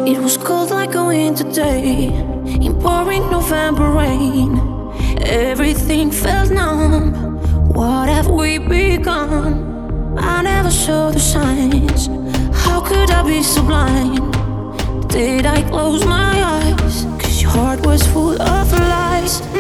It was cold like a winter day in pouring November rain. Everything felt numb. What have we become? I never saw the signs. How could I be so blind? Did I close my eyes? 'Cause your heart was full of lies.